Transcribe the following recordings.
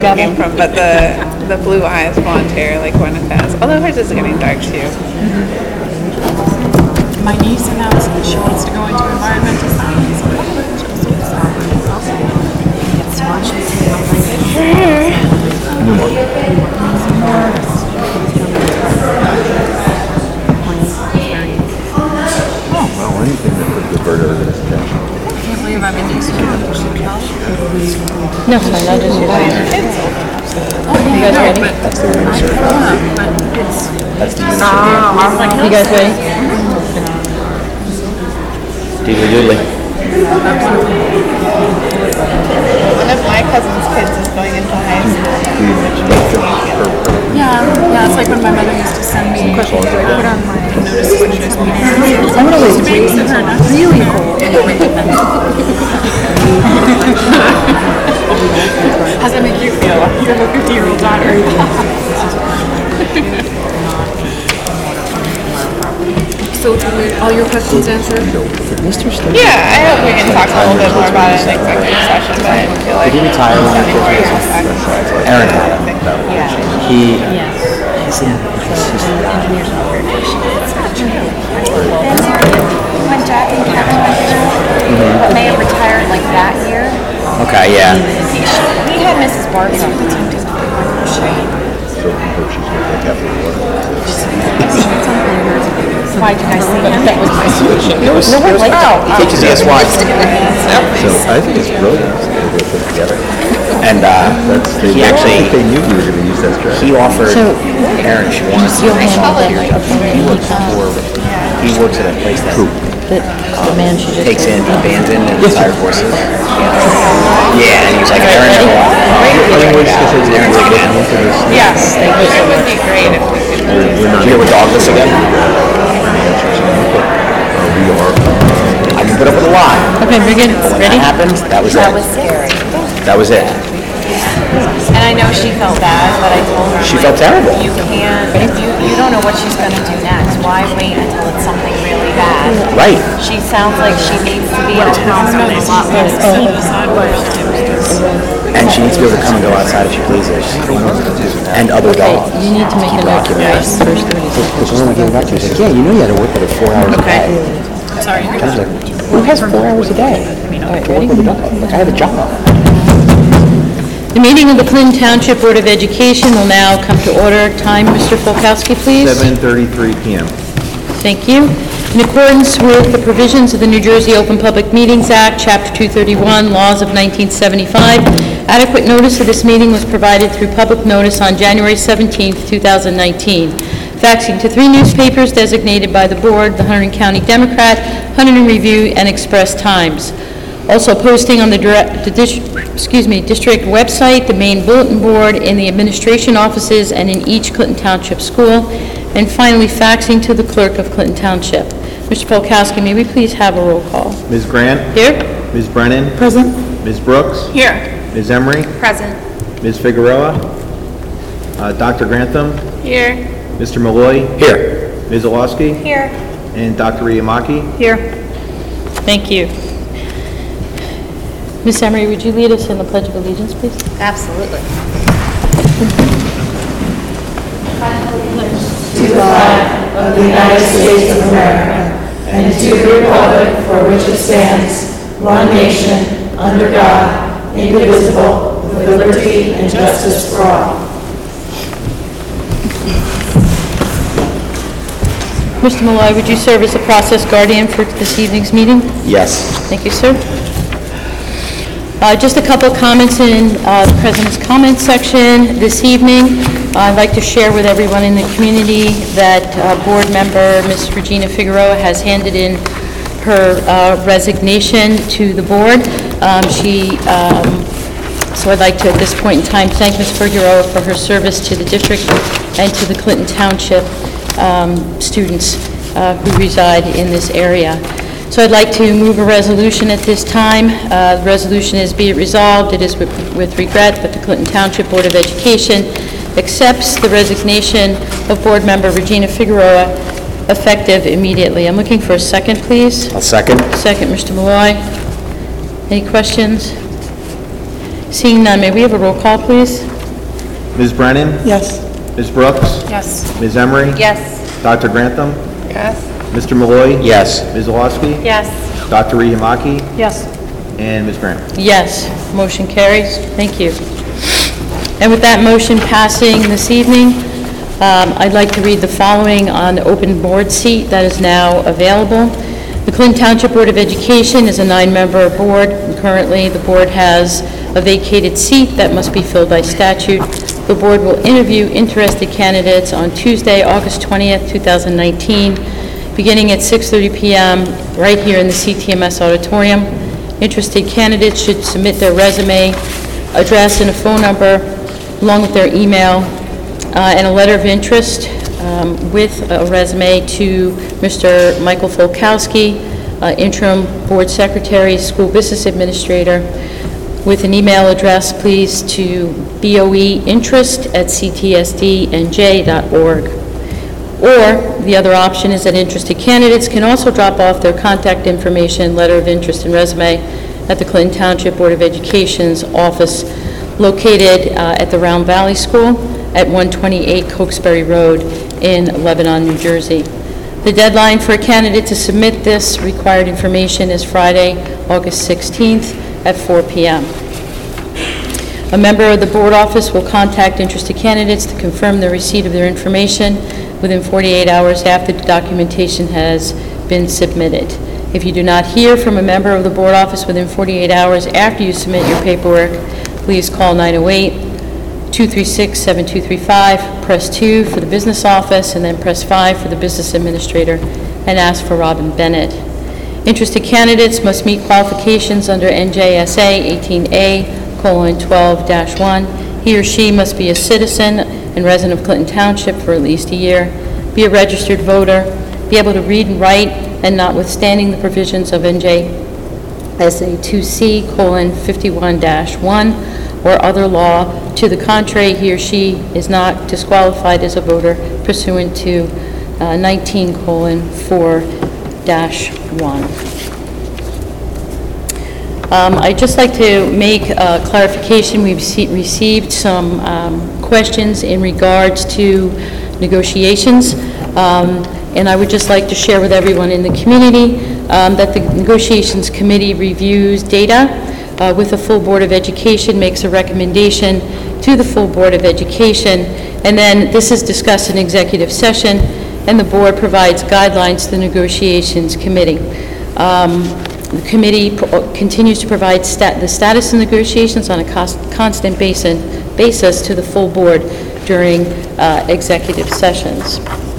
came from, but the blue eyes, blonde hair, like Gwyneth has. Although hers is getting dark too. My niece announced that she wants to go into environmental science. Well, anything that could divert everybody's attention. I can't believe I'm in these two. No, sorry, not just you. You guys ready? That's the winning circle. That's the winning circle. You guys ready? Doodly doodly. One of my cousin's kids is going into high school. Yeah, it's like when my mother used to send me put on my notice when she was meeting. I'm gonna leave. Babysit her, that's really cool. How's that make you feel? You have a 50-year-old daughter. So, all your questions answered? Yeah, I hope we can talk a little bit more about it in executive session, but I feel like Did he retire when he was Aaron had him. He, When Jack and Kevin went through, they had retired like that year. okay, yeah. We had Mrs. Barker on the team too. So she's going to take after the war. Why did I see him? It was, he teaches ESY. So I think it's brilliant that they both put it together. And he I actually, think they knew he was going to use that strategy. he offered Aaron, she wanted to You'll handle them like he works he works at a place that the man she just takes in abandoned and retired horses. Yeah, and he was like, Aaron, Aaron's like an animal. yes, it would be great if we could. Did you hear with Douglas again? I can put up with a lot. Okay, we're good. When Ready? that happened, that was it. That was scary. That was it. And I know she felt bad, but I told her, She felt terrible. you can't, you don't know what she's going to do next. Why wait until it's something really bad? Right. She sounds like she needs to be in a hospital a lot less. And she needs to be able to come and go outside if she pleases. And other dogs. You need to make a note of the first 30 seconds. Because when I came back to her, she's like, yeah, you know you had to work with her 4 hours a day. Sorry. I was like, who has 4 hours a day? All right, To work ready? with a dog. Like, I have a job. The meeting of the Clinton Township Board of Education will now come to order. Time, Mr. Folkowski, please. 7:33 p.m. Thank you. In accordance with the provisions of the New Jersey Open Public Meetings Act, Chapter 231, Laws of 1975, adequate notice of this meeting was provided through public notice on January 17, 2019. Faxing to 3 newspapers designated by the board, the Hunterdon County Democrat, Hunterdon Review, and Express Times. Also posting on the district website, the main bulletin board, in the administration offices, and in each Clinton Township school. And finally, faxing to the clerk of Clinton Township. Mr. Polkowski, may we please have a roll call? Ms. Grant? Here? Ms. Brennan? Present. Ms. Brooks? Here. Ms. Emery? Present. Ms. Figueroa? Dr. Grantham? Here. Mr. Malloy? Here. Ms. Olowski? Here. And Dr. Iamaki? Here. Thank you. Ms. Emery, would you lead us in the Pledge of Allegiance, please? Absolutely. To the flag of the United States of America and to the republic for which it stands, one nation, under God, indivisible, with liberty and justice for all. Mr. Malloy, would you serve as a process guardian for this evening's meeting? Yes. Thank you, sir. Just a couple of comments in the President's comment section this evening. I'd like to share with everyone in the community that board member Ms. Regina Figueroa has handed in her resignation to the board. So I'd like to, at this point in time, thank Ms. Figueroa for her service to the district and to the Clinton Township students who reside in this area. So I'd like to move a resolution at this time. The resolution is, be it resolved, it is with regret, but the Clinton Township Board of Education accepts the resignation of board member Regina Figueroa effective immediately. I'm looking for a second, please. I'll second. Second, Mr. Malloy. Any questions? Seeing none, may we have a roll call, please? Ms. Brennan? Yes. Ms. Brooks? Yes. Ms. Emery? Yes. Dr. Grantham? Yes. Mr. Malloy? Yes. Ms. Olowski? Yes. Dr. Rehimaki? Yes. And Ms. Graham. Yes, motion carries. Thank you. And with that motion passing this evening, I'd like to read the following on the open board seat that is now available. The Clinton Township Board of Education is a 9-member board. Currently, the board has a vacated seat that must be filled by statute. The board will interview interested candidates on Tuesday, August 20th, 2019, beginning at 6:30 p.m. right here in the CTMS auditorium. Interested candidates should submit their resume, address, and a phone number, along with their email, and a letter of interest with a resume to Mr. Michael Folkowski, interim board secretary, school business administrator, with an email address, please, to boeinterest@ctsdnj.org. Or, the other option is that interested candidates can also drop off their contact information, letter of interest, and resume at the Clinton Township Board of Education's office located at the Round Valley School at 128 Cokesbury Road in Lebanon, New Jersey. The deadline for a candidate to submit this required information is Friday, August 16th at 4 p.m. A member of the board office will contact interested candidates to confirm the receipt of their information within 48 hours after the documentation has been submitted. If you do not hear from a member of the board office within 48 hours after you submit your paperwork, please call 908-236-7235, press 2 for the business office, and then press 5 for the business administrator, and ask for Robin Bennett. Interested candidates must meet qualifications under NJSA 18A:12-1. He or she must be a citizen and resident of Clinton Township for at least a year, be a registered voter, be able to read and write, and notwithstanding the provisions of NJSA 2C:51-1 or other law to the contrary, he or she is not disqualified as a voter pursuant to 19:4-1. I'd just like to make a clarification. We've received some questions in regards to negotiations, and I would just like to share with everyone in the community that the Negotiations Committee reviews data with the full Board of Education, makes a recommendation to the full Board of Education, and then this is discussed in executive session, and the board provides guidelines to the Negotiations Committee. The committee continues to provide the status of negotiations on a constant basis to the full board during executive sessions.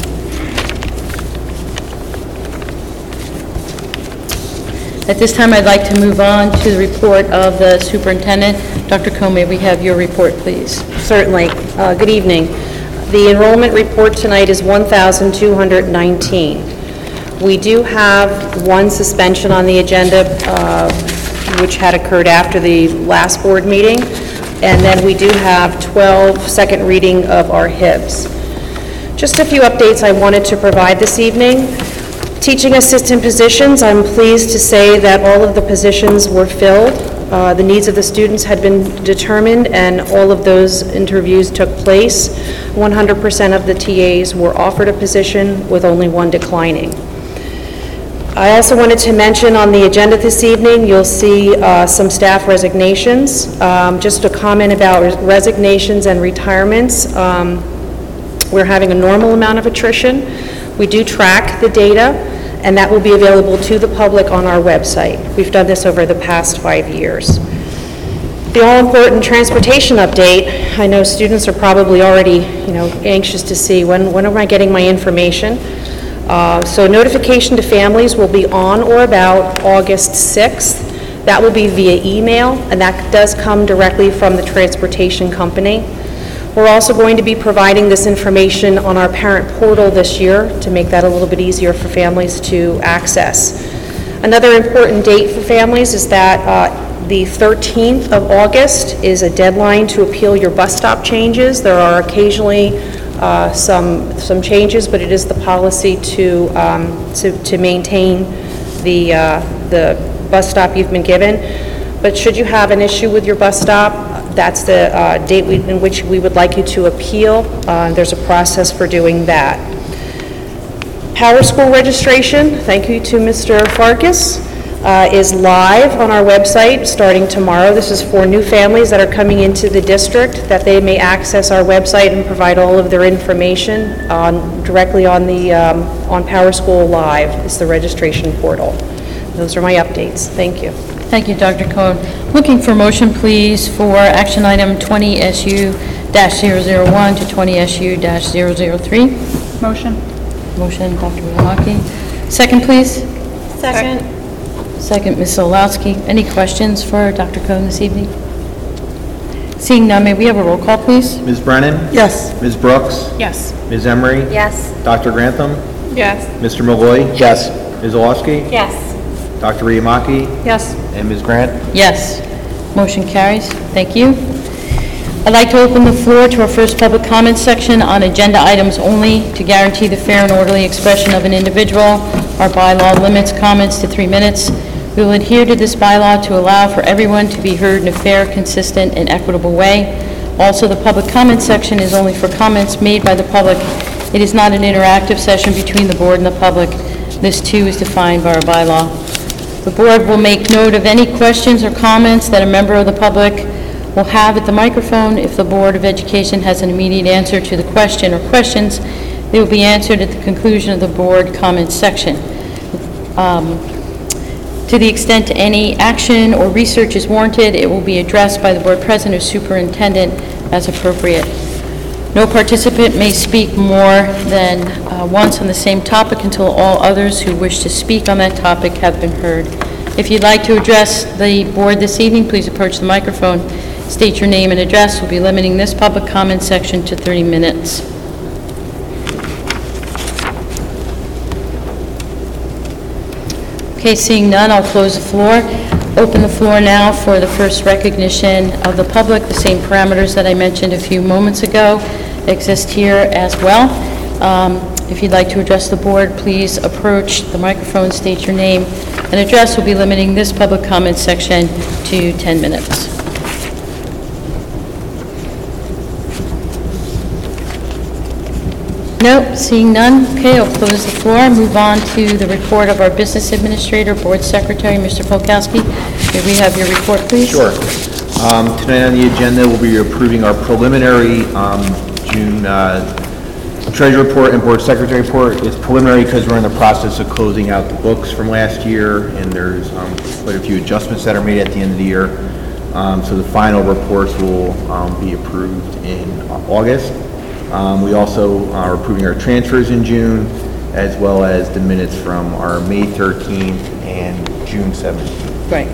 At this time, I'd like to move on to the report of the superintendent. Dr. Coe, may we have your report, please? Certainly. Good evening. The enrollment report tonight is 1,219. We do have one suspension on the agenda, which had occurred after the last board meeting, and then we do have 12 second reading of our HIBs. Just a few updates I wanted to provide this evening. Teaching assistant positions, I'm pleased to say that all of the positions were filled. The needs of the students had been determined, and all of those interviews took place. 100% of the TAs were offered a position, with only one declining. I also wanted to mention on the agenda this evening, you'll see some staff resignations. Just a comment about resignations and retirements. We're having a normal amount of attrition. We do track the data, and that will be available to the public on our website. We've done this over the past 5 years. The all-important transportation update, I know students are probably already, anxious to see when am I getting my information. So notification to families will be on or about August 6th. That will be via email, and that does come directly from the transportation company. We're also going to be providing this information on our parent portal this year to make that a little bit easier for families to access. Another important date for families is that the 13th of August is a deadline to appeal your bus stop changes. There are occasionally some changes, but it is the policy to maintain the bus stop you've been given. But should you have an issue with your bus stop, that's the date in which we would like you to appeal. There's a process for doing that. Power School registration, thank you to Mr. Farkas, is live on our website starting tomorrow. This is for new families that are coming into the district, that they may access our website and provide all of their information directly on the on Power School Live. It's the registration portal. Those are my updates. Thank you. Thank you, Dr. Cohn. Looking for motion, please, for action item 20SU-001 to 20SU-003. Motion. Motion, Dr. Wolaki. Second, please. Second. Second, Ms. Solowski. Any questions for Dr. Cohn this evening? Seeing none, may we have a roll call, please? Ms. Brennan? Yes. Ms. Brooks? Yes. Ms. Emery? Yes. Dr. Grantham? Yes. Mr. Malloy? Yes. Ms. Olofsky? Yes. Dr. Riamaki? Yes. And Ms. Grant? Yes. Motion carries. Thank you. I'd like to open the floor to our first public comment section on agenda items only to guarantee the fair and orderly expression of an individual. Our bylaw limits comments to 3 minutes. We will adhere to this bylaw to allow for everyone to be heard in a fair, consistent, and equitable way. Also, the public comment section is only for comments made by the public. It is not an interactive session between the board and the public. This, too, is defined by our bylaw. The board will make note of any questions or comments that a member of the public will have at the microphone. If the Board of Education has an immediate answer to the question or questions, they will be answered at the conclusion of the board comments section. To the extent any action or research is warranted, it will be addressed by the board president or superintendent as appropriate. No participant may speak more than once on the same topic until all others who wish to speak on that topic have been heard. If you'd like to address the board this evening, please approach the microphone. State your name and address. We'll be limiting this public comment section to 30 minutes. Okay, seeing none, I'll close the floor. Open the floor now for the first recognition of the public. The same parameters that I mentioned a few moments ago exist here as well. If you'd like to address the board, please approach the microphone, state your name and address. We'll be limiting this public comment section to 10 minutes. Nope, seeing none. Okay, I'll close the floor. Move on to the report of our business administrator, board secretary, Mr. Polkowski. May we have your report, please? Sure. Tonight on the agenda, we'll be approving our preliminary June treasury report and board secretary report. It's preliminary because we're in the process of closing out the books from last year, and there's quite a few adjustments that are made at the end of the year. So the final reports will be approved in August. We also are approving our transfers in June, as well as the minutes from our May 13th and June 17th. Right.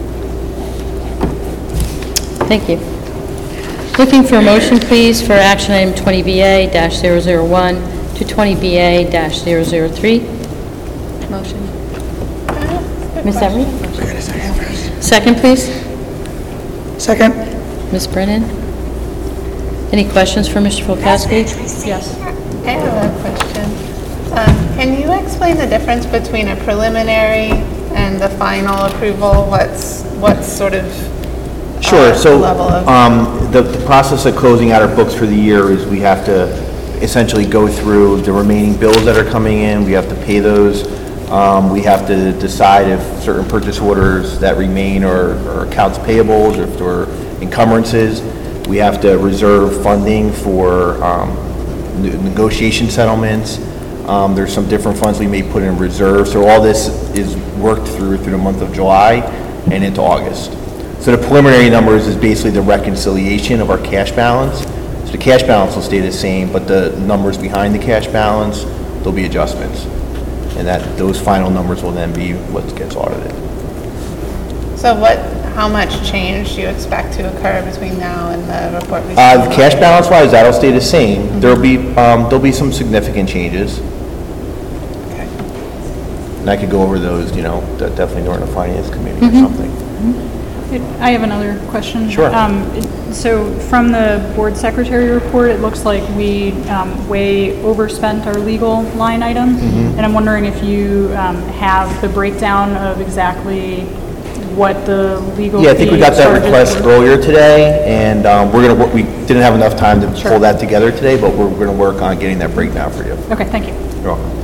Thank you. Looking for a motion, please, for action item 20BA-001 to 20BA-003. Motion. Ms. Emery? Second, please. Second. Ms. Brennan? Any questions for Mr. Polkowski? Yes. I have a question. Can you explain the difference between a preliminary and the final approval? What's sort of Sure. So level of... the process of closing out our books for the year is we have to essentially go through the remaining bills that are coming in. We have to pay those. We have to decide if certain purchase orders that remain are accounts payables or if they're encumbrances. We have to reserve funding for negotiation settlements. There's some different funds we may put in reserve. So all this is worked through the month of July and into August. So the preliminary numbers is basically the reconciliation of our cash balance. So the cash balance will stay the same, but the numbers behind the cash balance, there'll be adjustments. And those final numbers will then be what gets audited. So how much change do you expect to occur between now and the report? The cash balance wise, that'll stay the same. Mm-hmm. There'll be some significant changes. Okay. And I could go over those, definitely during the finance committee or something. I have another question. Sure. So from the board secretary report, it looks like we way overspent our legal line item. Mm-hmm. And I'm wondering if you have the breakdown of exactly what the legal Yeah, I think we got that charges request were? earlier today, and we didn't have enough time to pull that together today, but we're going to work on getting that breakdown for you. Okay, thank you. You're welcome.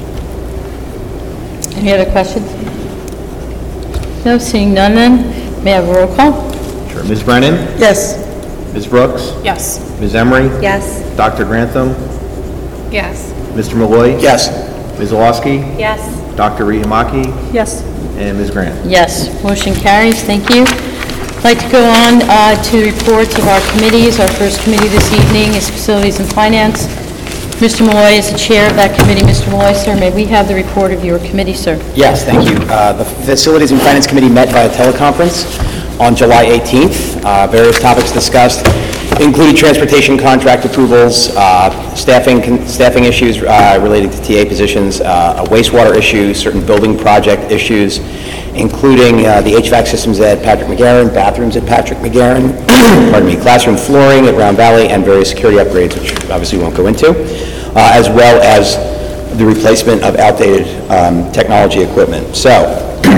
Any other questions? No, seeing none then, may I have a roll call? Sure. Ms. Brennan? Yes. Ms. Brooks? Yes. Ms. Emery? Yes. Dr. Grantham? Yes. Mr. Malloy? Yes. Ms. Olowski? Yes. Dr. Rihamaki? Yes. And Ms. Grant? Yes, motion carries, thank you. I'd like to go on to reports of our committees. Our first committee this evening is Facilities and Finance. Mr. Malloy is the chair of that committee. Mr. Malloy, sir, may we have the report of your committee, sir? Yes, thank you. The Facilities and Finance Committee met via teleconference on July 18th. Various topics discussed included transportation contract approvals, staffing issues relating to TA positions, a wastewater issue, certain building project issues, including the HVAC systems at Patrick McGarren, bathrooms at Patrick McGarren, pardon me, classroom flooring at Round Valley, and various security upgrades, which obviously we won't go into, as well as the replacement of outdated technology equipment. So,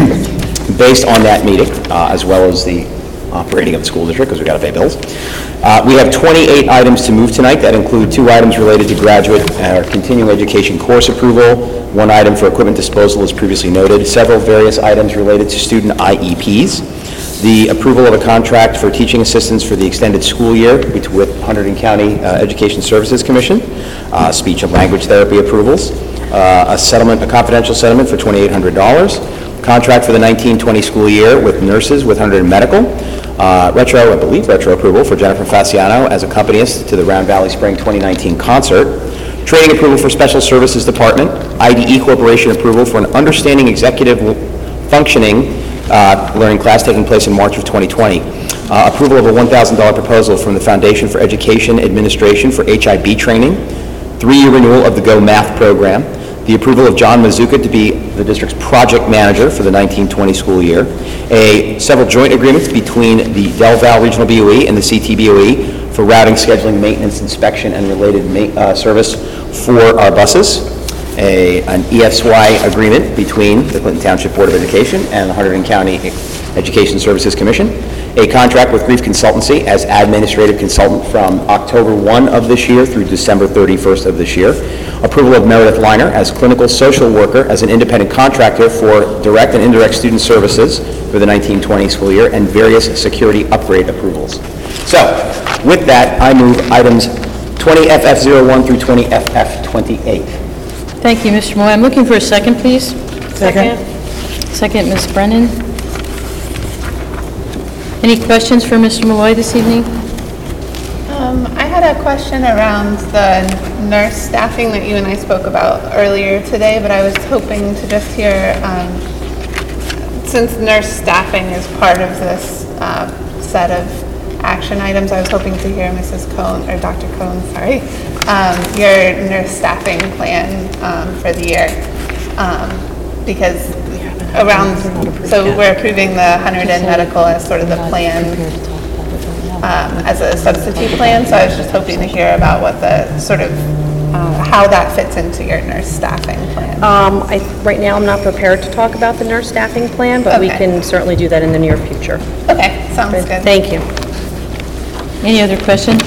based on that meeting, as well as the operating of the school district, because we've got to pay bills, we have 28 items to move tonight. That include 2 items related to graduate or continuing education course approval, 1 item for equipment disposal, as previously noted, several various items related to student IEPs, the approval of a contract for teaching assistants for the extended school year with Hunterdon County Education Services Commission, speech and language therapy approvals, a confidential settlement for $2,800, contract for the 19-20 school year with nurses with Hunterdon Medical, retro approval for Jennifer Fasciano as accompanist to the Round Valley Spring 2019 concert, training approval for Special Services Department, IDE Corporation approval for an understanding executive functioning learning class taking place in March of 2020, approval of a $1,000 proposal from the Foundation for Education Administration for HIB training, 3-year renewal of the Go Math program, the approval of John Mazuka to be the district's project manager for the 19-20 school year, several joint agreements between the Del Val Regional BOE and the CTBOE for routing, scheduling, maintenance, inspection, and related service for our buses, an ESY agreement between the Clinton Township Board of Education and the Hunterdon County Education Services Commission, a contract with Grief Consultancy as administrative consultant from October 1 of this year through December 31st of this year, approval of Meredith Liner as clinical social worker as an independent contractor for direct and indirect student services for the 19-20 school year, and various security upgrade approvals. So, with that, I move items 20FF01 through 20FF28. Thank you, Mr. Malloy. I'm looking for a second, please. Second. Second, Ms. Brennan. Any questions for Mr. Malloy this evening? I had a question around the nurse staffing that you and I spoke about earlier today, but I was hoping to just hear, since nurse staffing is part of this set of action items, I was hoping to hear Mrs. Cohn, or Dr. Cohn, sorry, your nurse staffing plan for the year. Because so we're approving the Hunterdon Medical as sort of the plan, as a substitute plan, so I was just hoping to hear about what the sort of, how that fits into your nurse staffing plan. Right now, I'm not prepared to talk about the nurse staffing plan, but we Okay. can certainly do that in the near future. Okay, sounds good. Thank you. Any other questions?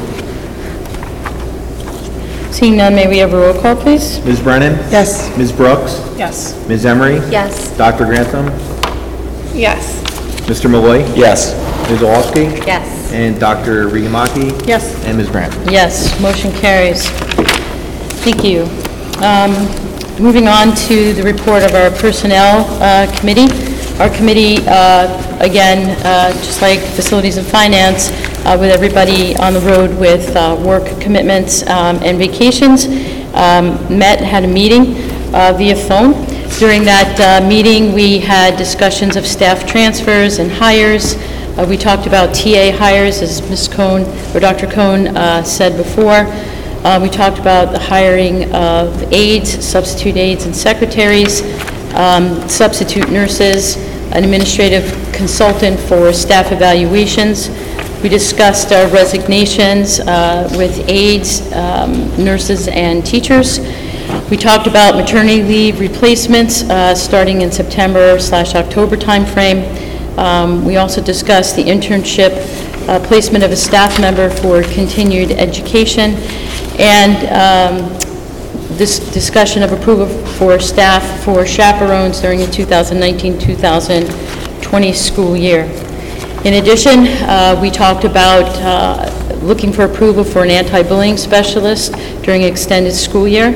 Seeing none, may we have a roll call, please? Ms. Brennan? Yes. Ms. Brooks? Yes. Ms. Emery? Yes. Dr. Grantham? Yes. Mr. Malloy? Yes. Ms. Olowski? Yes. And Dr. Rihamaki? Yes. And Ms. Grant? Yes, motion carries. Thank you. Moving on to the report of our Personnel Committee. Our committee, again, just like Facilities and Finance, with everybody on the road with work commitments and vacations, had a meeting via phone. During that meeting, we had discussions of staff transfers and hires. We talked about TA hires, as Ms. Cohn, or Dr. Cohn said before. We talked about the hiring of aides, substitute aides and secretaries, substitute nurses, an administrative consultant for staff evaluations. We discussed our resignations with aides, nurses, and teachers. We talked about maternity leave replacements starting in September/October timeframe. We also discussed the internship placement of a staff member for continued education, and this discussion of approval for staff for chaperones during the 2019-2020 school year. In addition, we talked about looking for approval for an anti-bullying specialist during extended school year,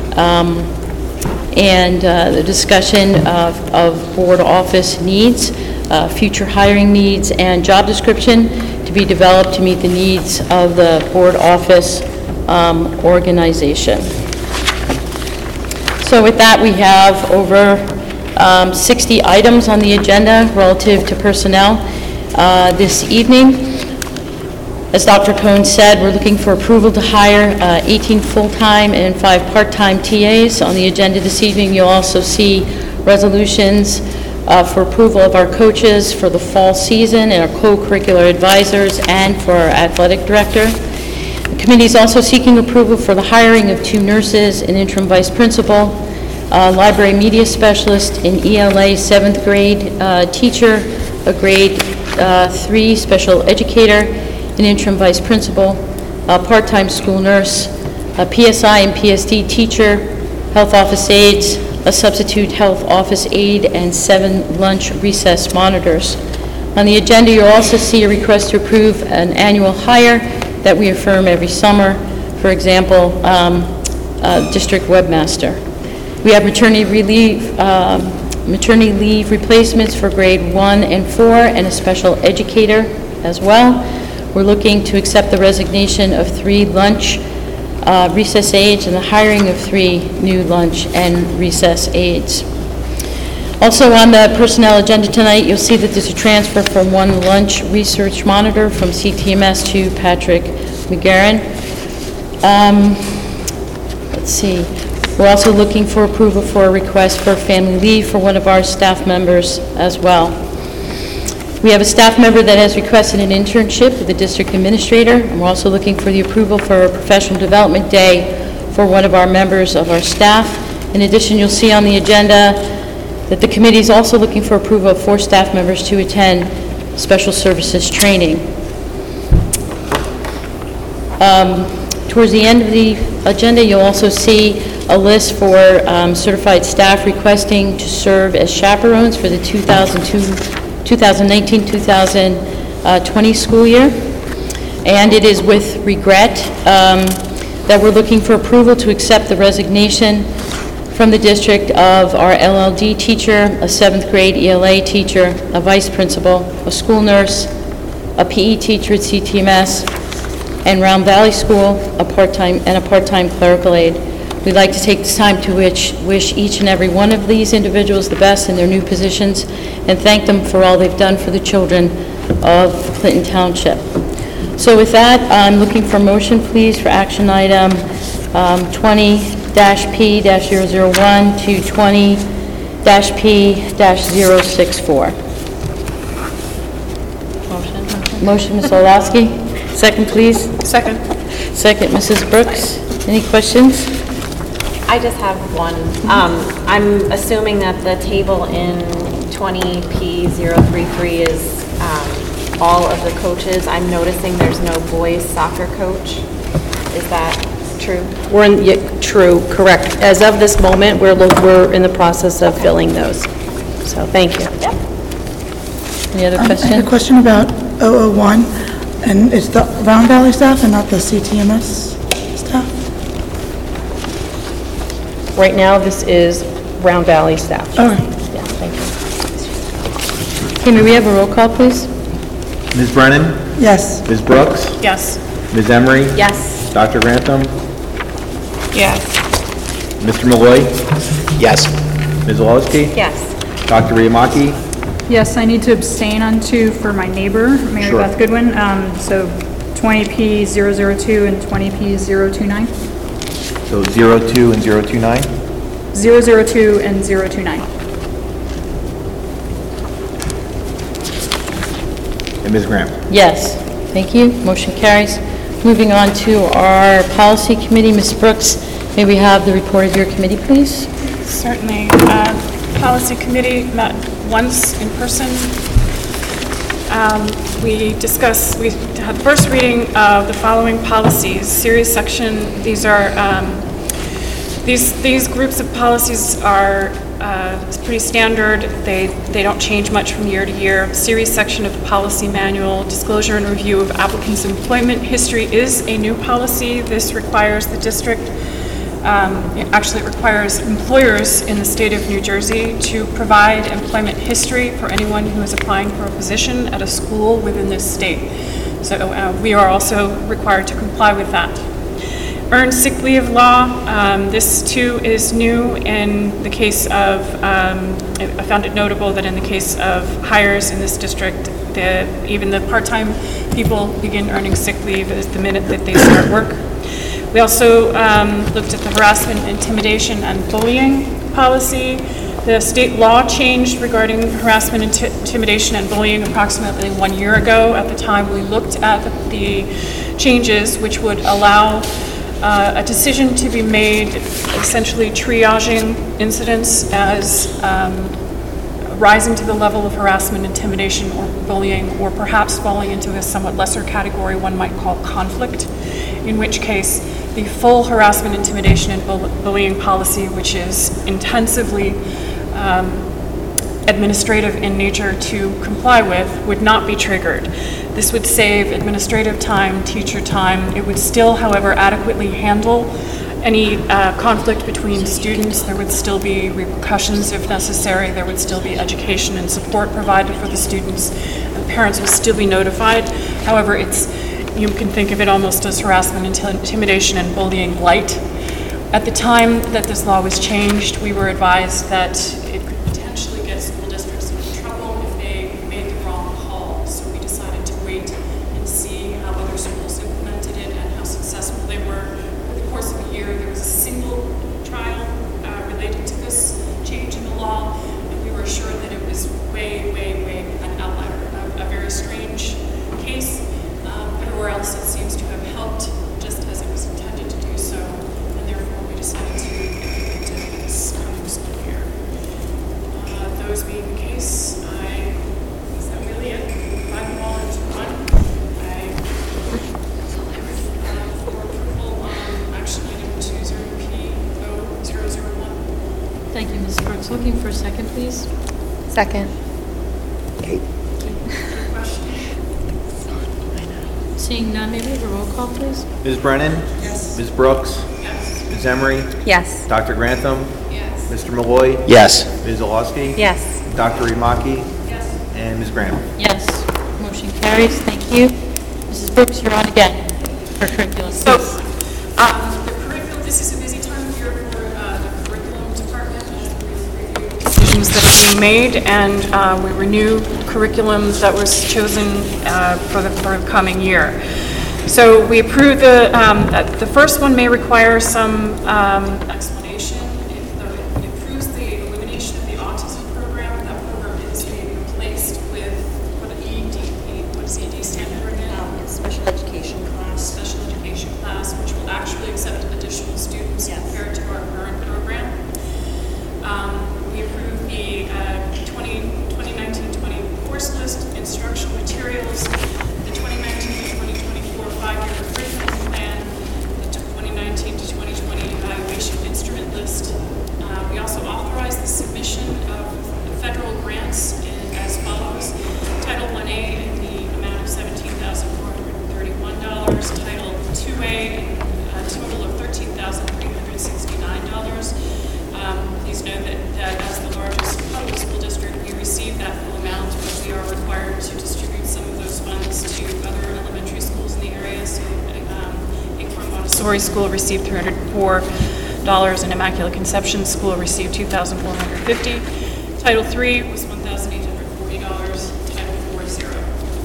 and the discussion of board office needs, future hiring needs, and job description to be developed to meet the needs of the board office organization. So with that, we have over 60 items on the agenda relative to personnel this evening. As Dr. Cohn said, we're looking for approval to hire 18 full-time and 5 part-time TAs. On the agenda this evening, you'll also see resolutions for approval of our coaches for the fall season and our co-curricular advisors and for our athletic director. The committee is also seeking approval for the hiring of 2 nurses, an interim vice principal, library media specialist, an ELA 7th grade teacher, a grade 3 special educator, an interim vice principal, a part-time school nurse, a PSI and PSD teacher, health office aides, a substitute health office aide, and 7 lunch recess monitors. On the agenda, you'll also see a request to approve an annual hire that we affirm every summer, for example, district webmaster. We have maternity leave replacements for grade 1 and 4 and a special educator as well. We're looking to accept the resignation of 3 lunch recess aides and the hiring of 3 new lunch and recess aides. Also on the personnel agenda tonight, you'll see that there's a transfer from 1 lunch research monitor from CTMS to Patrick McGarren. Let's see. We're also looking for approval for a request for family leave for one of our staff members as well. We have a staff member that has requested an internship with the district administrator, and we're also looking for the approval for a professional development day for one of our members of our staff. In addition, you'll see on the agenda that the committee is also looking for approval of 4 staff members to attend special services training. Towards the end of the agenda, you'll also see a list for certified staff requesting to serve as chaperones for the 2019-2020 school year. And it is with regret that we're looking for approval to accept the resignation from the district of our LLD teacher, a 7th grade ELA teacher, a vice principal, a school nurse, a PE teacher at CTMS, and Round Valley School, a part-time clerical aide. We'd like to take this time to wish each and every one of these individuals the best in their new positions and thank them for all they've done for the children of Clinton Township. So with that, I'm looking for a motion, please, for action item 20-P-001 to 20-P-064. Motion, Ms. Olowski. Second, please. Second. Second, Mrs. Brooks. Any questions? I just have one. I'm assuming that the table in 20P033 is all of the coaches. I'm noticing there's no boys soccer coach. Is that true? True, correct. As of this moment, we're in the process of filling those. So, thank you. Yep. Any other I had a questions? question about 001, and it's the Round Valley staff and not the CTMS staff? Right now, this is Round Valley staff. Okay. Yeah, thank you. Okay, may we have a roll call, please? Ms. Brennan? Yes. Ms. Brooks? Yes. Ms. Emery? Yes. Dr. Grantham? Yes. Mr. Malloy? Yes. Ms. Wolowski? Yes. Dr. Riamaki? Yes, I need to abstain on 2 for my neighbor, Mary Sure. Beth Goodwin. So 20P002 and 20P029. So 02 and 029? 002 and 029. And Ms. Graham? Yes. Thank you. Motion carries. Moving on to our policy committee, Ms. Brooks, may we have the report of your committee, please? Certainly. Policy Committee met once in person we had the first reading of the following policies. Series section, these are, these groups of policies are pretty standard. They don't change much from year to year. Series section of the policy manual, disclosure and review of applicants' employment history is a new policy. This requires the district, it requires employers in the state of New Jersey to provide employment history for anyone who is applying for a position at a school within this state. So we are also required to comply with that. Earned sick leave law, this too is new in the case of, I found it notable that in the case of hires in this district, even the part-time people begin earning sick leave as the minute that they start work. We also looked at the harassment, intimidation, and bullying policy. The state law changed regarding harassment, intimidation, and bullying approximately 1 year ago. At the time, we looked at the changes which would allow a decision to be made, essentially triaging incidents as rising to the level of harassment, intimidation, or bullying, or perhaps falling into a somewhat lesser category one might call conflict, in which case the full harassment, intimidation, and bullying policy, which is intensively administrative in nature to comply with, would not be triggered. This would save administrative time, teacher time. It would still, however, adequately handle any conflict between students. There would still be repercussions if necessary. There would still be education and support provided for the students. The parents will still be notified. However, you can think of it almost as harassment, intimidation, and bullying light. At the time that this law was changed, we were advised that it could potentially get school districts into trouble if they made the wrong call. So we decided to wait and see how other schools implemented it and how successful they were. Over the course of a year, there was a single trial related to this change in the law, and we were assured that it was way an outlier, a very strange case. Everywhere else it seems to have helped just as it was intended to do so, and therefore we decided to implement it this coming school year. Those being the case, is that really it? Combine them all into one. For approval on action item 20P0001. Thank you, Ms. Brooks. Looking for a second, please. Second. Seeing none, may we have a roll call, please? Ms. Brennan? Yes. Ms. Brooks? Yes. Ms. Emery? Yes. Dr. Grantham? Yes. Mr. Malloy? Yes. Ms. Olowski? Yes. Dr. Imaki? Yes. And Ms. Graham? Yes. Motion carries. Thank you. Mrs. Brooks, you're on again for curriculum. So, the curriculum, this is a busy time of year for the curriculum department, and we review decisions that are being made, and we renew curriculum that was chosen for the coming year. So we approve the first one may require some explanation. It approves the elimination of the autism program. That program is being replaced with what does ED stand for again? Special education class. Special education class, which will actually accept additional students compared to our current program. We approve the 2019-20 course list, instructional materials, the 2019-2024 five-year curriculum plan, the 2019-2020 evaluation instrument list. We also authorize the submission of federal grants as follows. Title 1A in the amount of $17,431, Title 2A in a total of $13,369. Please note that as the largest public school district, we receive that full amount, but we are required to distribute some of those funds to other elementary schools in the area. So Acorn Montessori School received $304, and Immaculate Conception School received $2,450. Title III was $1,840, Title IV, $0.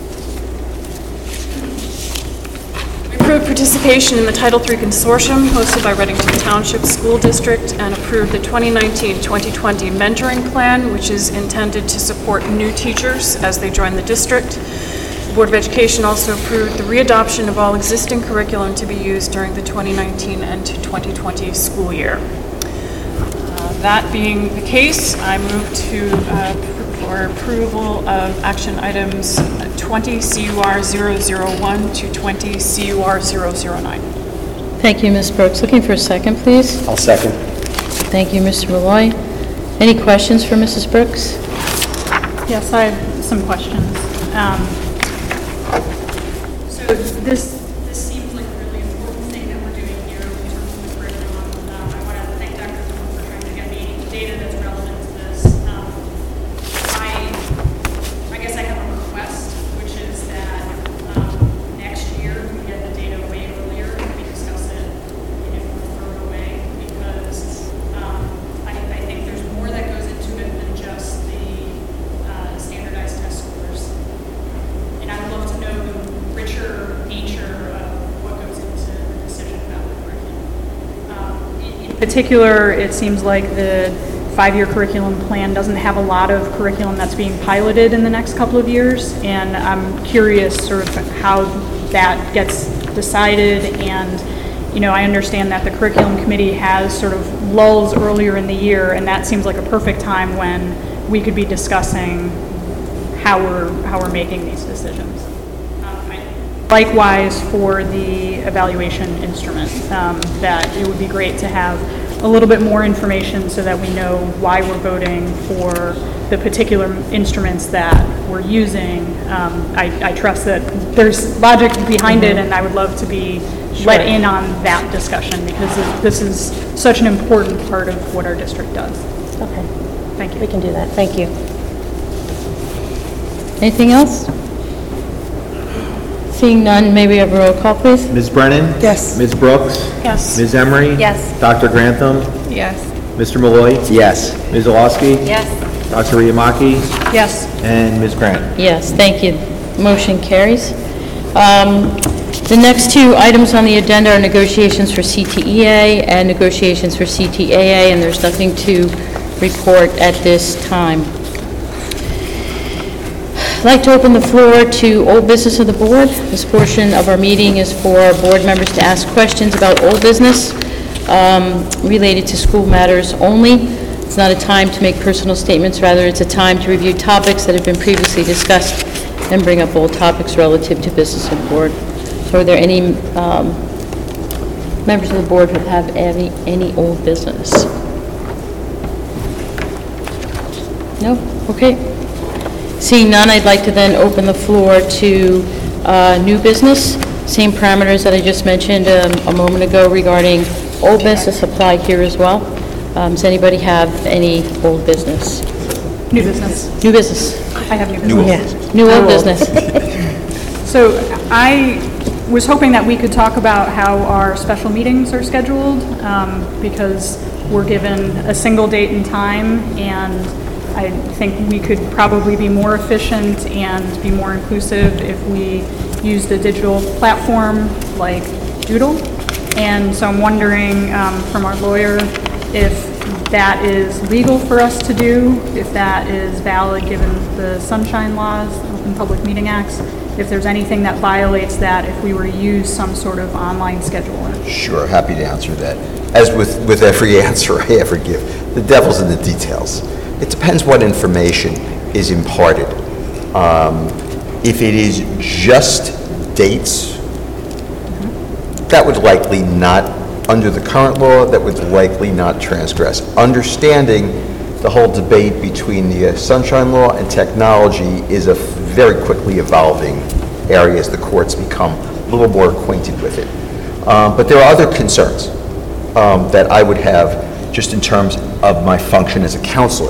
We approved participation in the Title III Consortium hosted by Reddington Township School District and approved the 2019-2020 mentoring plan, which is intended to support new teachers as they join the district. The Board of Education also approved the readoption of all existing curriculum to be used during the 2019 and 2020 school year. That being the case, I move to for approval of action items 20 CUR 001 to 20 CUR 009. Thank you, Ms. Brooks. Looking for a second, please. I'll second. Thank you, Mr. Malloy. Any questions for Mrs. Brooks? Yes, I have some questions. So this seems like a really important thing that we're doing here in terms of the curriculum. I want to thank Dr. Thorne for trying to get me data that's relevant to this. I guess I have a request, which is that next year we get the data way earlier and we discuss it in a more thorough way, because I think there's more that goes into it than just the standardized test scores. And I would love to know the richer nature of what goes into the decision about the curriculum. In particular, it seems like the 5-year curriculum plan doesn't have a lot of curriculum that's being piloted in the next couple of years, and I'm curious sort of how that gets decided. And I understand that the curriculum committee has sort of lulls earlier in the year, and that seems like a perfect time when we could be discussing how we're making these decisions. Likewise for the evaluation instrument, that it would be great to have a little bit more information so that we know why we're voting for the particular instruments that we're using. I trust that there's logic behind it, and I would love to be let in on that discussion, because this is such an important part of what our district does. Okay, Thank you. we can do that. Thank you. Anything else? Seeing none, may we have a roll call, please? Ms. Brennan? Yes. Ms. Brooks? Yes. Ms. Emery? Yes. Dr. Grantham? Yes. Mr. Malloy? Yes. Ms. Olowski? Yes. Dr. Riamaki? Yes. And Ms. Grant? Yes, thank you. Motion carries. The next two items on the agenda are negotiations for CTEA and negotiations for CTAA, and there's nothing to report at this time. I'd like to open the floor to old business of the board. This portion of our meeting is for board members to ask questions about old business related to school matters only. It's not a time to make personal statements, rather it's a time to review topics that have been previously discussed and bring up old topics relative to business of the board. So are there any members of the board who have any old business? No? Okay. Seeing none, I'd like to then open the floor to new business. Same parameters that I just mentioned a moment ago regarding old business apply here as well. Does anybody have any old business? New business. New business. I have new business. Yeah. New old business. So I was hoping that we could talk about how our special meetings are scheduled, because we're given a single date and time, and I think we could probably be more efficient and be more inclusive if we used a digital platform like Doodle. And so I'm wondering from our lawyer if that is legal for us to do, if that is valid given the Sunshine Laws, Open Public Meeting Acts, if there's anything that violates that if we were to use some sort of online scheduler. Sure, happy to answer that. As with every answer I ever give, the devil's in the details. It depends what information is imparted. If it is just dates, that would likely not, under the current law, that would likely not transgress. Understanding the whole debate between the Sunshine Law and technology is a very quickly evolving area as the courts become a little more acquainted with it. But there are other concerns that I would have just in terms of my function as a counselor,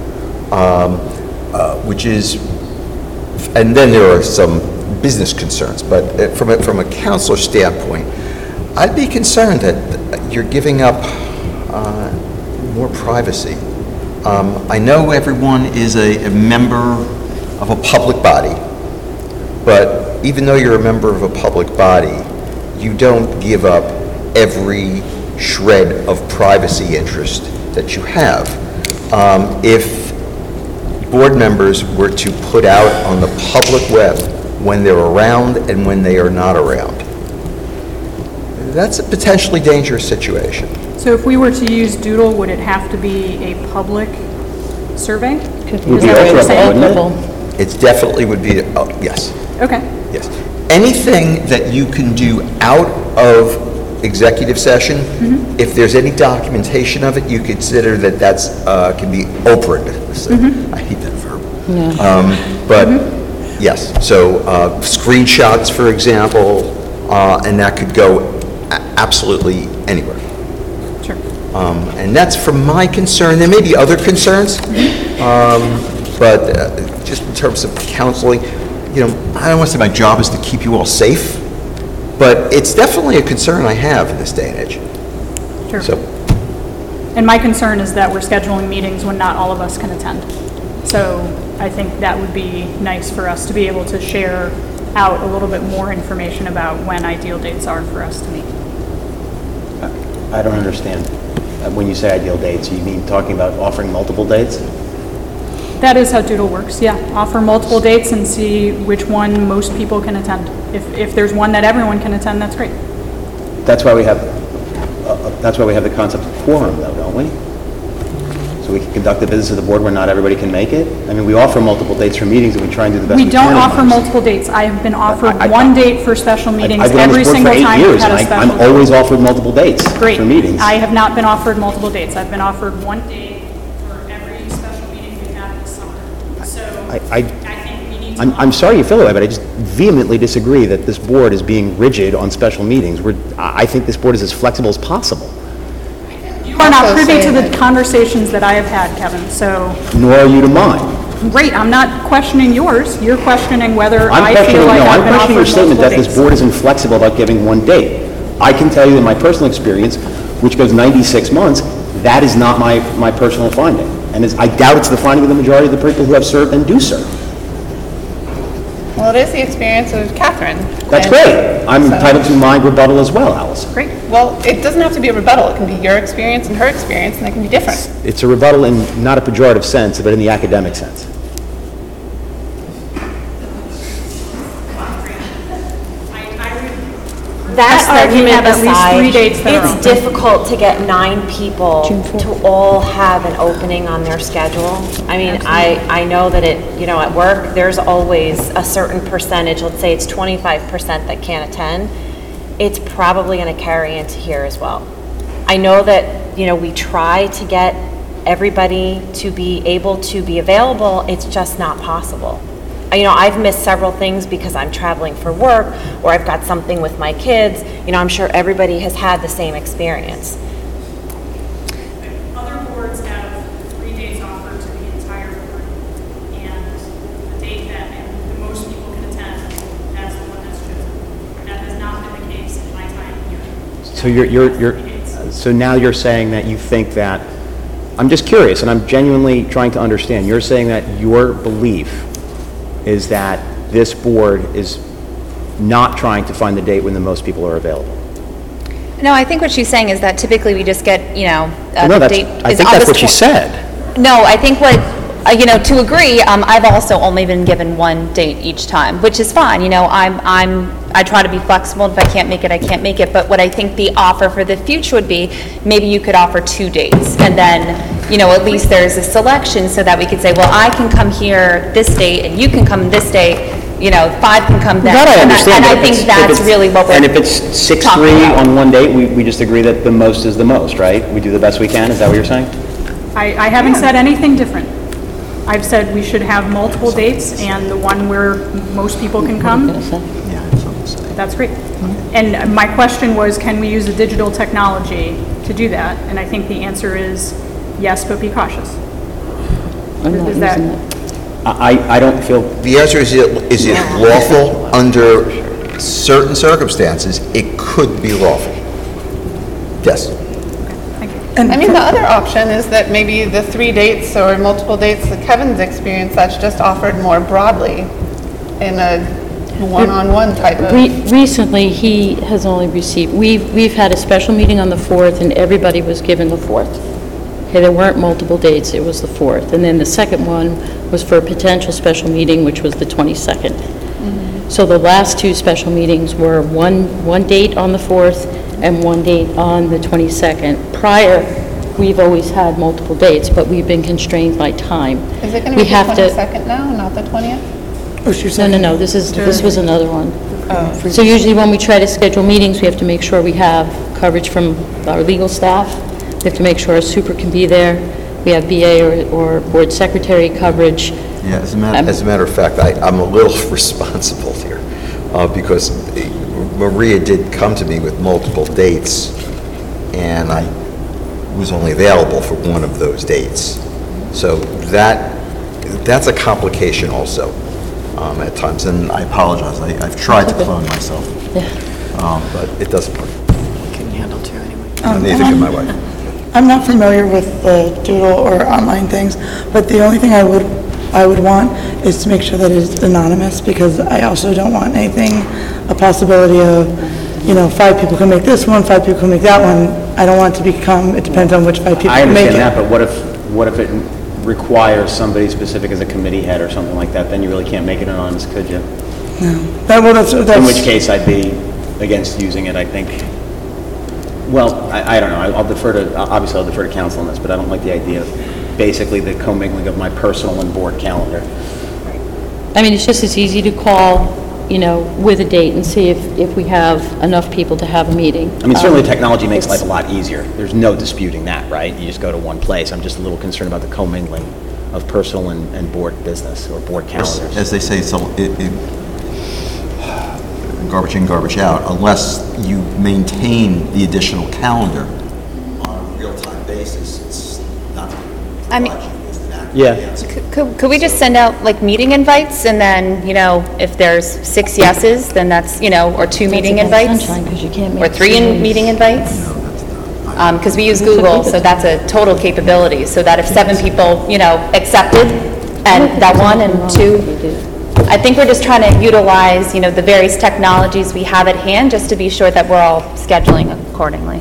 which is, and then there are some business concerns, but from a counselor standpoint, I'd be concerned that you're giving up more privacy. I know everyone is a member of a public body, but even though you're a member of a public body, you don't give up every shred of privacy interest that you have. If board members were to put out on the public web when they're around and when they are not around, that's a potentially dangerous situation. So if we were to use Doodle, would it have to be a public survey? Would be operable, wouldn't it? It definitely would be, oh, yes, Okay. yes. Anything that you can do out of executive session, if there's any documentation of it, you consider that that's, can be operated. I hate that verb. But, yes, so screenshots, for example, and that could go absolutely anywhere. Sure. And that's from my concern. There may be other concerns, but just in terms of counseling, you know, I don't want to say my job is to keep you all safe, but it's definitely a concern I have in this day and age. Sure. So, And my concern is that we're scheduling meetings when not all of us can attend. So I think that would be nice for us to be able to share out a little bit more information about when ideal dates are for us to meet. I don't understand. When you say ideal dates, you mean talking about offering multiple dates? That is how Doodle works, yeah. Offer multiple dates and see which one most people can attend. If there's one that everyone can attend, that's great. That's why we have the concept of quorum, though, don't we? So we can conduct the business of the board where not everybody can make it? I mean, we offer multiple dates for meetings, and we try and do the best we We can. don't offer amongst- multiple dates. I have been offered one date for special meetings I've been on every this board single for 8 time we've years, had a and special I'm meeting. always offered multiple dates Great. for meetings. I have not been offered multiple dates. I've been offered one date for every special meeting we've had this summer. So I think we need to. I'm sorry you feel that way, but I just vehemently disagree that this board is being rigid on special meetings. I think this board is as flexible as possible. You are not Also privy to say the that- conversations that I have had, Kevin, so, Nor are you to mine. great, I'm not questioning yours. You're questioning whether I'm I questioning, feel like no, I've I'm been questioning your offered statement multiple that this dates. board is inflexible about giving one date. I can tell you in my personal experience, which goes 96 months, that is not my personal finding. And I doubt it's the finding of the majority of the people who have served and do serve. Well, it is the experience of Catherine. That's Quinn. great. I'm So- entitled to my rebuttal as well, Allison. Great. Well, it doesn't have to be a rebuttal. It can be your experience and her experience, and they can be different. It's a rebuttal in not a pejorative sense, but in the academic sense. That that we argument have at least 3 aside, dates that are it's open. difficult to get 9 people to all have an opening on their schedule. I mean, I know that at work, there's always a certain percentage, let's say it's 25% that can't attend. It's probably going to carry into here as well. I know that, we try to get everybody to be able to be available, it's just not possible. I've missed several things because I'm traveling for work, or I've got something with my kids. I'm sure everybody has had the same experience. Other boards have 3 dates offered to the entire board, and the date that the most people can attend, that's the one that's chosen. That has not been the case in my time here. So now you're saying that you think that, I'm just curious, and I'm genuinely trying to understand, you're saying that your belief is that this board is not trying to find the date when the most people are available? No, I think what she's saying is that typically we just get, No, the date I is think that's what she August said. No, I think what, to agree, I've also only been given one date each time, which is fine, I try to be flexible. If I can't make it, I can't make it. But what I think the offer for the future would be, maybe you could offer 2 dates, and then, at least there's a selection so that we could say, well, I can come here this date, and you can come this date, 5 can come then. That I understand. And but I if think it's- that's really what we're And if it's talking 6-3 about. on one date, we just agree that the most is the most, right? We do the best we can, is that what you're saying? I haven't said anything different. I've said we should have multiple dates, and the one where most people can come, that's great. And my question was, can we use the digital technology to do that? And I think the answer is yes, but be cautious. Is that? I don't feel, the answer is it lawful under certain circumstances? It could be lawful. Yes. I mean, the other option is that maybe the 3 dates or multiple dates that Kevin's experience, that's just offered more broadly in a one-on-one type of. Recently, he has only received, we've had a special meeting on the 4th, and everybody was given the 4th. Okay, there weren't multiple dates, it was the 4th. And then the second one was for a potential special meeting, which was the 22nd. So the last 2 special meetings were one date on the 4th and one date on the 22nd. Prior we've always had multiple dates, but we've been constrained by time. Is it going to We be the have to- 22nd now, not the 20th? No, this was another one. So usually when we try to schedule meetings, we have to make sure we have coverage from our legal staff. We have to make sure our super can be there. We have BA or board secretary coverage. Yeah, as a matter of fact, I'm a little responsible here, because Maria did come to me with multiple dates, and I was only available for one of those dates. So that's a complication also, at times, and I apologize. I've tried to clone myself, but it doesn't work. Can handle two anyway. Neither can my wife. I'm not familiar with the Doodle or online things, but the only thing I would want is to make sure that it's anonymous, because I also don't want anything, a possibility of, 5 people can make this one, 5 people can make that one. I don't want it to become, it depends on which 5 people I can make it. understand that, but what if it requires somebody specific as a committee head or something like that? Then you really can't make it anonymous, could you? No. That's In which case, I'd be against using it, I think. Well, I don't know. I'll defer to council on this, but I don't like the idea of basically the commingling of my personal and board calendar. I mean, it's just as easy to call, with a date and see if we have enough people to have a meeting. I mean, certainly technology makes life a lot easier. There's no disputing that, right? You just go to one place. I'm just a little concerned about the commingling of personal and board business or board calendars. As they say, garbage in, garbage out, unless you maintain the additional calendar on a real-time basis, it's not. I mean, Yeah. could we just send out like meeting invites and then, if there's 6 yeses, then that's, or 2 meeting invites? Because you can't make Or 3 meeting invites? Because we use Google, so that's a total capability, so that if 7 people, accepted, and that 1 and 2, I think we're just trying to utilize, the various technologies we have at hand, just to be sure that we're all scheduling accordingly.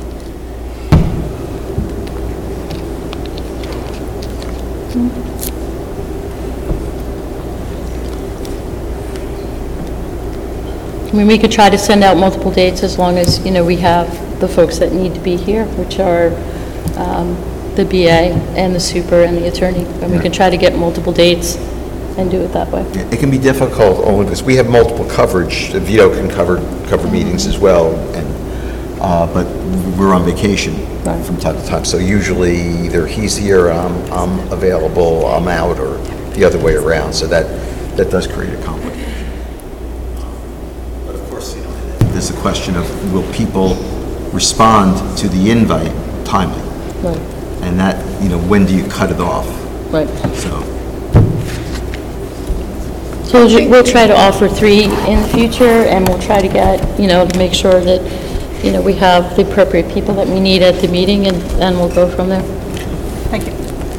I mean, we could try to send out multiple dates as long as, we have the folks that need to be here, which are the BA and the super and the attorney. And we can try to get multiple dates and do it that way. It can be difficult only because we have multiple coverage. Vito can cover meetings as well, but we're on vacation from time to time. So usually either he's here, I'm available, I'm out, or the other way around. So that does create a complication. But of course, there's the question of will people respond to the invite timely? Right. And that, when do you cut it off? Right. So we'll try to offer 3 in the future, and we'll try to get, to make sure that, we have the appropriate people that we need at the meeting, and we'll go from there. Thank you.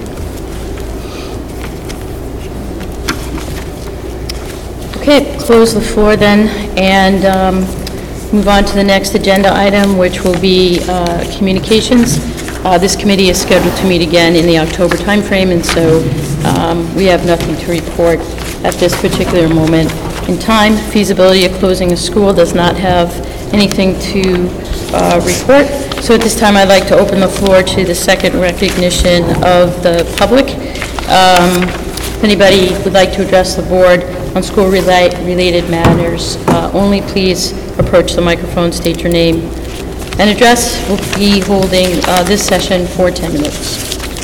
Okay, close the floor then, and move on to the next agenda item, which will be communications. This committee is scheduled to meet again in the October timeframe, and so we have nothing to report at this particular moment in time. Feasibility of closing a school does not have anything to report. So at this time, I'd like to open the floor to the second recognition of the public. If anybody would like to address the board on school-related matters, only please approach the microphone, state your name and address. We'll be holding this session for 10 minutes.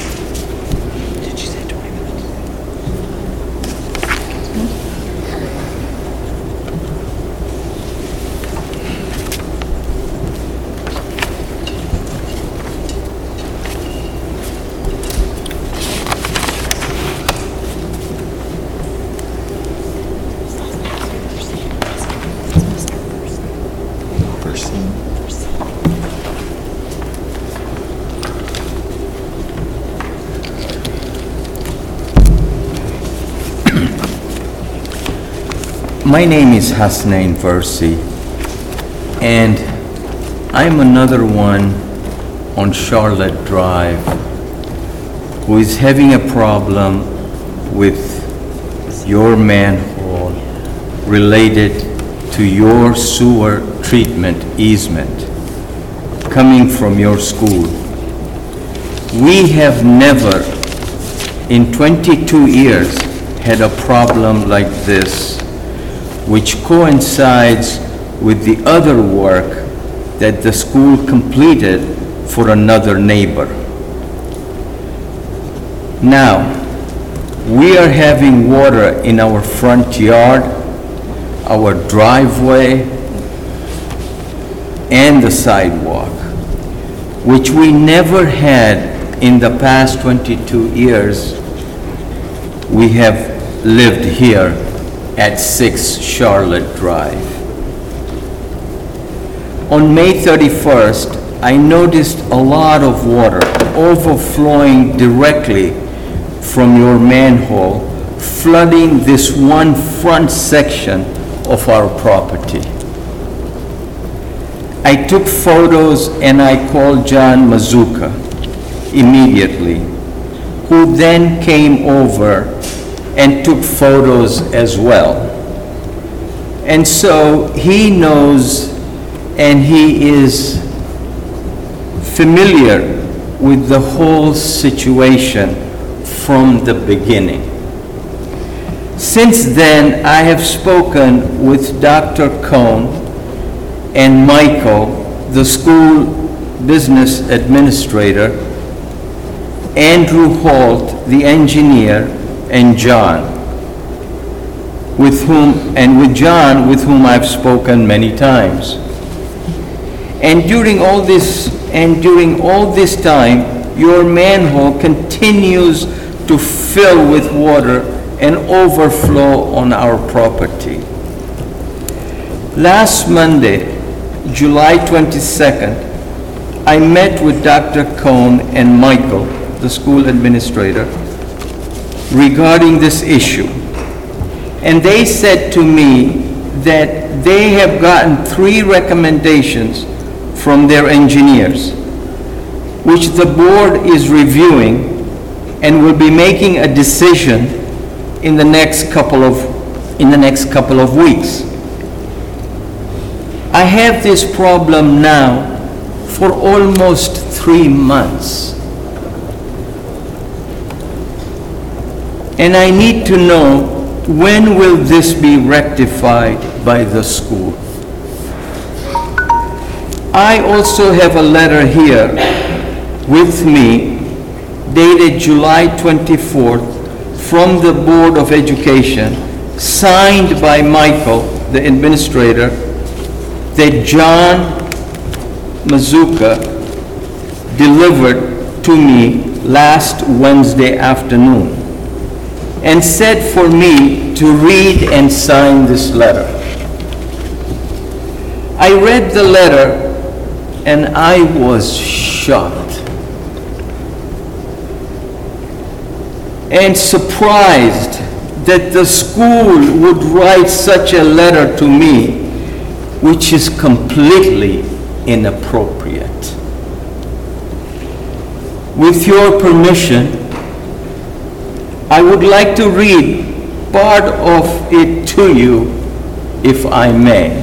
My name is Hasnain Versi, and I'm another one on Charlotte Drive who is having a problem with your manhole related to your sewer treatment easement coming from your school. we have never, in 22 years, had a problem like this, which coincides with the other work that the school completed for another neighbor. Now, we are having water in our front yard, our driveway, and the sidewalk, which we never had in the past 22 years we have lived here at 6 Charlotte Drive. On May 31st, I noticed a lot of water overflowing directly from your manhole, flooding this one front section of our property. I took photos and I called John Mazuka immediately, who then came over and took photos as well. And so he knows and he is familiar with the whole situation from the beginning. Since then, I have spoken with Dr. Cohn and Michael, the school business administrator, Andrew Holt, the engineer, and John, with John, with whom I've spoken many times. And during all this time, your manhole continues to fill with water and overflow on our property. Last Monday, July 22nd, I met with Dr. Cohn and Michael, the school administrator, regarding this issue. And they said to me that they have gotten 3 recommendations from their engineers, which the board is reviewing and will be making a decision in the next couple of weeks. I have this problem now for almost 3 months. And I need to know, when will this be rectified by the school? I also have a letter here with me dated July 24th from the Board of Education, signed by Michael, the administrator, that John Mazuka delivered to me last Wednesday afternoon, and said for me to read and sign this letter. I read the letter and I was shocked and surprised that the school would write such a letter to me, which is completely inappropriate. With your permission, I would like to read part of it to you, if I may.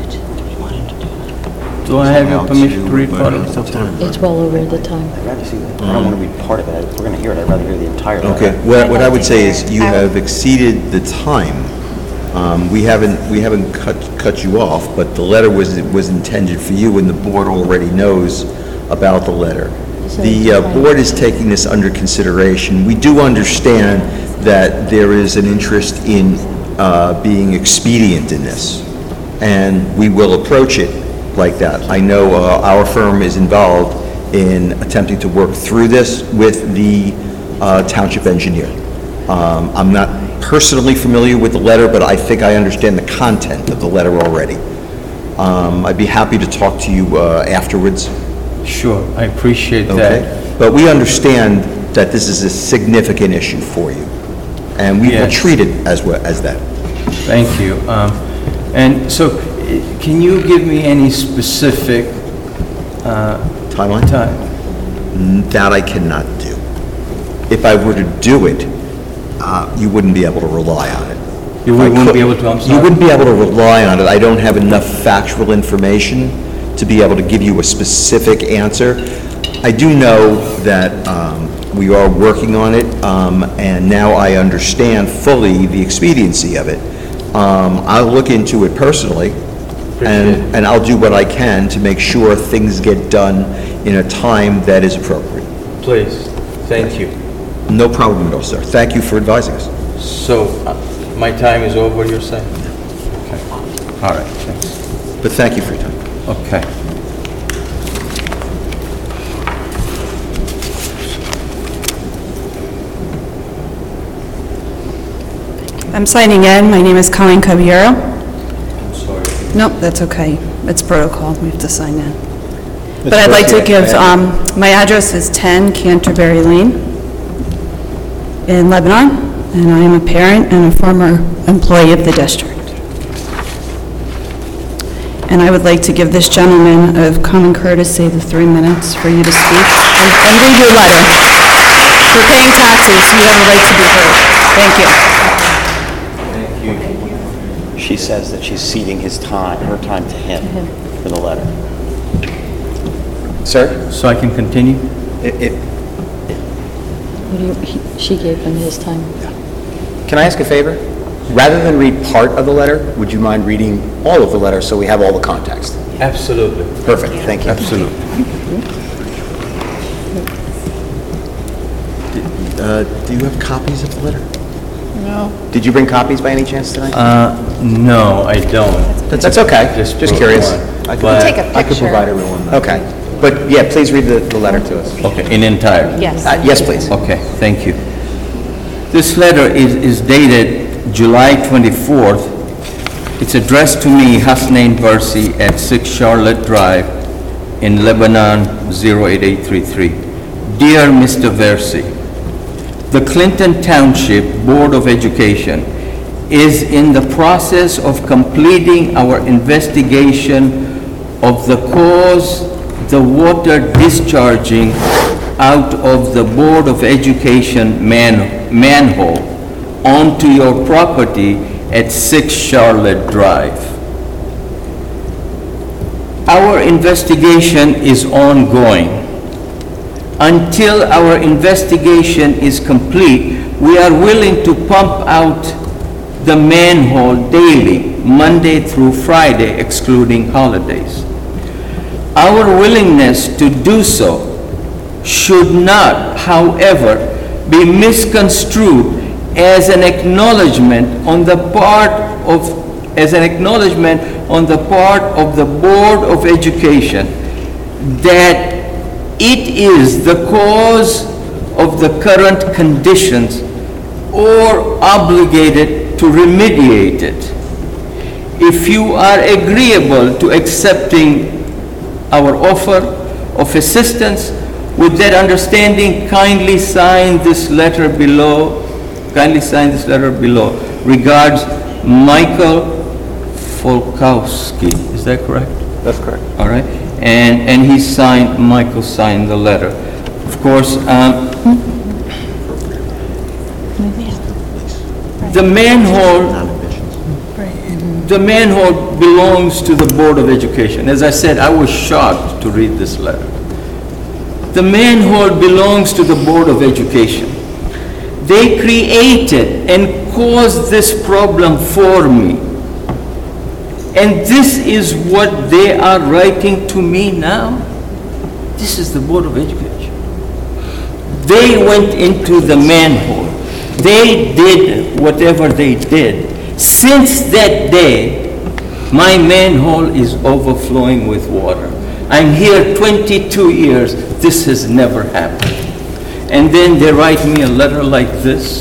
Do I have your permission to read part of it? It's well over the time. I'd rather see that. I don't want to read part of it. If we're going to hear it, I'd rather hear the entire letter. Okay, what I would say is you have exceeded the time. We haven't cut you off, but the letter was intended for you, and the board already knows about the letter. The board is taking this under consideration. We do understand that there is an interest in being expedient in this, and we will approach it like that. I know our firm is involved in attempting to work through this with the township engineer. I'm not personally familiar with the letter, but I think I understand the content of the letter already. I'd be happy to talk to you afterwards. Sure, I appreciate that. Okay, but we understand that this is a significant issue for you, and we will treat it as that. Thank you. And so, can you give me any specific timeline? That I cannot do. If I were to do it, you wouldn't be able to rely on it. You wouldn't be able to, I'm sorry? You wouldn't be able to rely on it. I don't have enough factual information to be able to give you a specific answer. I do know that we are working on it, and now I understand fully the expediency of it. I'll look into it personally, and I'll do what I can to make sure things get done in a time that is appropriate. Please, thank you. No problem at all, sir. Thank you for advising us. So, my time is over, you're saying? Okay. All right, thanks. But thank you for your time. Okay. I'm signing in. My name is Colleen Caballero. I'm sorry. Nope, that's okay. It's protocol. We have to sign in. But I'd like to give, my address is 10 Canterbury Lane in Lebanon, and I am a parent and a former employee of the district. And I would like to give this gentleman of common courtesy the 3 minutes for you to speak and read your letter. For paying taxes, you have a right to be heard. Thank you. She says that she's ceding her time to him for the letter. Sir? So I can continue? She gave him his time. Can I ask a favor? Rather than read part of the letter, would you mind reading all of the letter so we have all the context? Absolutely. Perfect, thank you. Absolutely. Do you have copies of the letter? No. Did you bring copies by any chance tonight? No, I don't. That's okay, just curious. I could picture. provide everyone. Okay, but yeah, please read the letter to us. Okay, in entirety? Yes. Yes, please. Okay, thank you. This letter is dated July 24th. It's addressed to me, Hasnain Versi, at 6 Charlotte Drive in Lebanon, 08833. Dear Mr. Versi, the Clinton Township Board of Education is in the process of completing our investigation of the cause the water discharging out of the Board of Education manhole onto your property at 6 Charlotte Drive. Our investigation is ongoing. Until our investigation is complete, we are willing to pump out the manhole daily, Monday through Friday, excluding holidays. Our willingness to do so should not, however, be misconstrued as an acknowledgement on the part of the Board of Education that it is the cause of the current conditions or obligated to remediate it. If you are agreeable to accepting our offer of assistance, with that understanding, kindly sign this letter below. Regards, Michael Folkowski. Is that correct? That's correct. All right. And Michael signed the letter. Of course, the manhole belongs to the Board of Education. As I said, I was shocked to read this letter. The manhole belongs to the Board of Education. They created and caused this problem for me. And this is what they are writing to me now? This is the Board of Education. They went into the manhole. They did whatever they did. Since that day, my manhole is overflowing with water. I'm here 22 years. This has never happened. And then they write me a letter like this.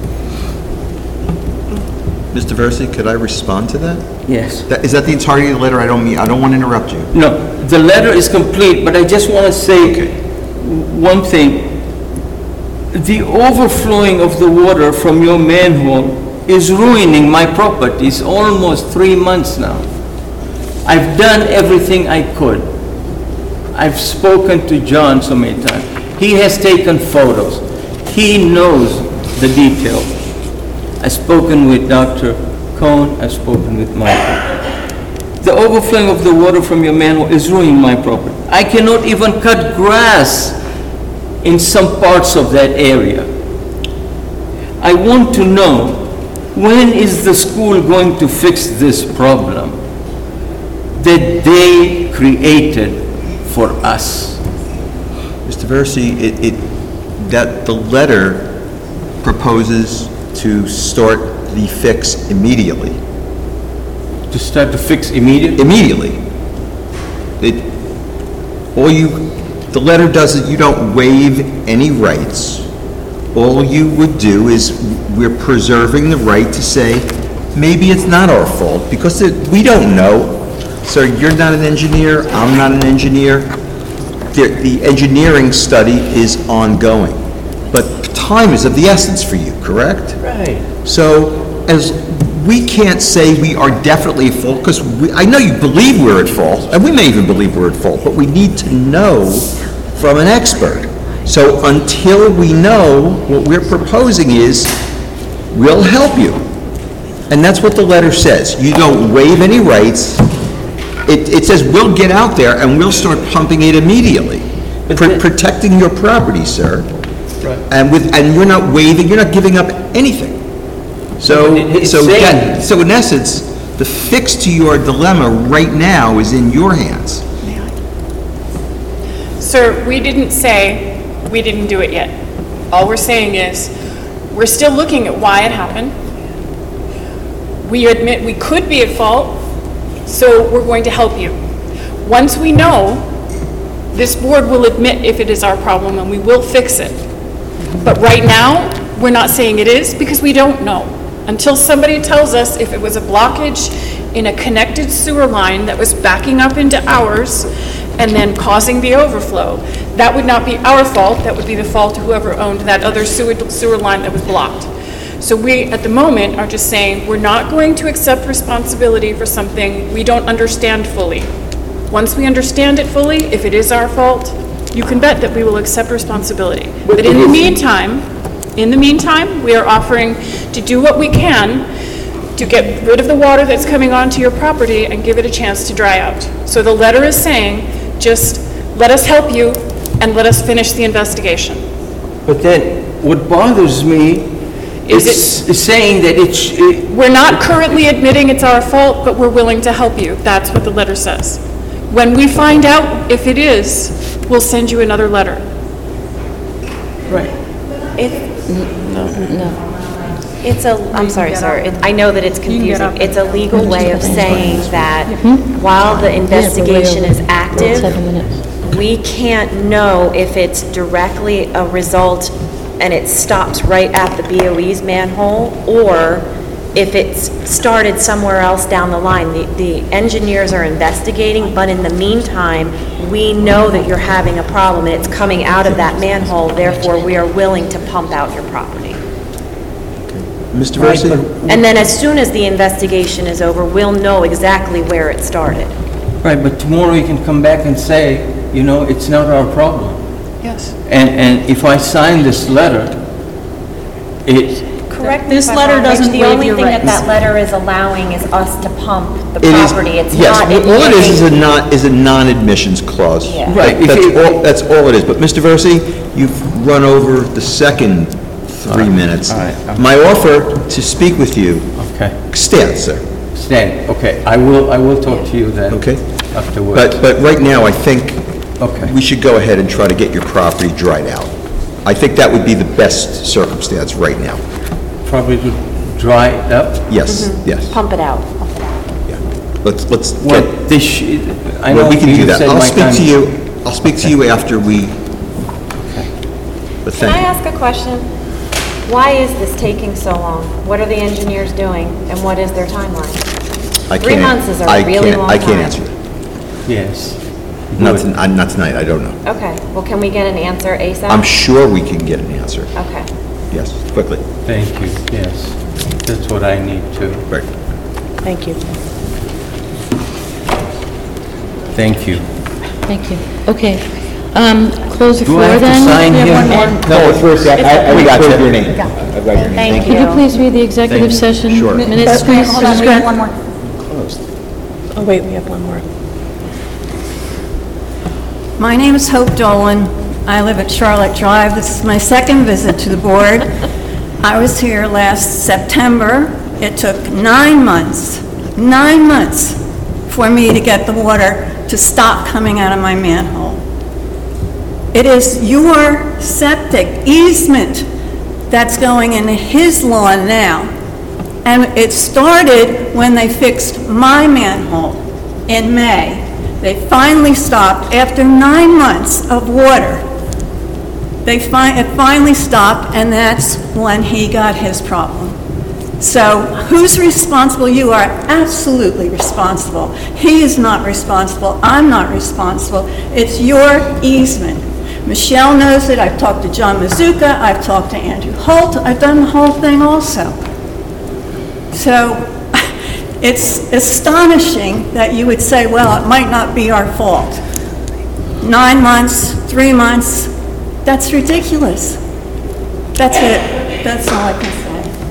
Mr. Versi, could I respond to that? Yes. Is that the entirety of the letter? I don't want to interrupt you. No, the letter is complete, but I just want to say one thing. The overflowing of the water from your manhole is ruining my property. It's almost 3 months now. I've done everything I could. I've spoken to John so many times. He has taken photos. He knows the details. I've spoken with Dr. Cohn. I've spoken with Michael. The the overflowing of the water from your manhole is ruining my property. I cannot even cut grass in some parts of that area. I want to know, when is the school going to fix this problem that they created for us? Mr. Versi, that the letter proposes to start the fix immediately. To start to fix immediately? Immediately. The letter does it, you don't waive any rights. All you would do is, we're preserving the right to say, maybe it's not our fault, because we don't know. Sir, you're not an engineer, I'm not an engineer. The engineering study is ongoing, but time is of the essence for you, correct? Right. So, as we can't say we are definitely at fault, because I know you believe we're at fault, and we may even believe we're at fault, but we need to know from an expert. So until we know, what we're proposing is, we'll help you. And that's what the letter says. You don't waive any rights. It says we'll get out there and we'll start pumping it immediately, protecting your property, sir. Right. And you're not waiving, you're not giving up anything. So in essence, the fix to your dilemma right now is in your hands. Sir, we didn't say we didn't do it yet. All we're saying is, we're still looking at why it happened. We admit we could be at fault, so we're going to help you. Once we know, this board will admit if it is our problem and we will fix it. But right now, we're not saying it is because we don't know. Until somebody tells us if it was a blockage in a connected sewer line that was backing up into ours and then causing the overflow, that would not be our fault, that would be the fault of whoever owned that other sewer line that was blocked. So we, at the moment, are just saying, we're not going to accept responsibility for something we don't understand fully. Once we understand it fully, if it is our fault, you can bet that we will accept responsibility. But in the meantime, we are offering to do what we can to get rid of the water that's coming onto your property and give it a chance to dry out. So the letter is saying, just let us help you and let us finish the investigation. But then, what bothers me is saying that we're not currently admitting it's our fault, but we're willing to help you. That's what the letter says. When we find out if it is, we'll send you another letter. Right. I'm sorry, sir. I know that it's confusing. It's a legal way of saying that while the investigation is active, we can't know if it's directly a result and it stops right at the BOE's manhole, or if it's started somewhere else down the line. The engineers are investigating, but in the meantime, we know that you're having a problem and it's coming out of that manhole, therefore we are willing to pump out your property. Mr. Versi? And then as soon as the investigation is over, we'll know exactly where it started. Right, but tomorrow you can come back and say, you know, it's not our problem. Yes. And if I sign this letter, Correct me This if I'm letter wrong, doesn't Rich. The waive only your thing that rights. that letter is allowing is us to pump the It is- property. It's yes, not all it is admitting. is a non-admissions clause. Yeah. Right, That's all it is. But Mr. Versi, you've run over the second 3 minutes. all right. My offer to speak with you okay, stands, sir. Stan, okay, I will talk to you then. Okay. Afterwards. But right now, I think Okay. we should go ahead and try to get your property dried out. I think that would be the best circumstance right now. Probably to dry it up. Yes, yes. Pump it out. Yeah. Let's Well, get, I know well, we can do you that. said I'll my speak time- to you, I'll speak to you after we, but Can thank I you. ask a question? Why is this taking so long? What are the engineers doing, and what is their timeline? I 3 can't- months is a I really can't- long I can't time. answer that. Yes. Not tonight, I don't know. Okay, well, can we get an answer ASAP? I'm sure we can get an answer. Okay. Yes, quickly. Thank you, yes. That's what I need too. Right. Thank you. Thank you. Thank you. Okay. Close the Do I floor have to then. sign here? No, first, I got your name. I've got your name. Thank Could you you. please read the executive Thank you. session Sure. minutes, please? Hold on, we have one more. Oh, wait, we have one more. My name is Hope Dolan. I live at Charlotte Drive. This is my second visit to the board. I was here last September. It took 9 months for me to get the water to stop coming out of my manhole. It is your septic easement that's going into his lawn now. And it started when they fixed my manhole in May. They finally stopped after 9 months of water. It finally stopped, and that's when he got his problem. So who's responsible? You are absolutely responsible. He is not responsible. I'm not responsible. It's your easement. Michelle knows it. I've talked to John Mazuka. I've talked to Andrew Holt. I've done the whole thing also. So it's astonishing that you would say, well, it might not be our fault. 9 months, 3 months, that's ridiculous. That's it. That's all I can say.